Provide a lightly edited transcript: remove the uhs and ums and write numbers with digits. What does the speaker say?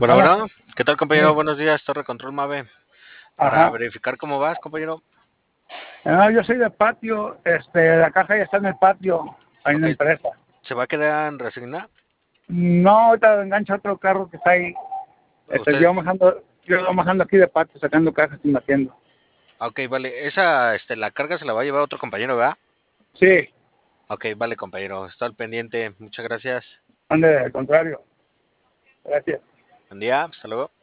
Bueno, Bueno, bueno, ¿qué tal, compañero? sí, Buenos días, Torre Control Mave. Para ajá. verificar cómo vas, compañero. No, yo soy de patio, la caja ya está en el patio, ahí en Ok, la empresa. ¿se va a quedar en resigna? No, ahorita engancha otro carro que está ahí. Usted, Yo bajando aquí de patio, sacando cajas y metiendo. ok, vale. Esa, la carga se la va a llevar otro compañero, ¿verdad? Sí, Ok, vale, compañero. Está al pendiente. Muchas gracias. ande, al contrario. Gracias. Buen día, hasta luego.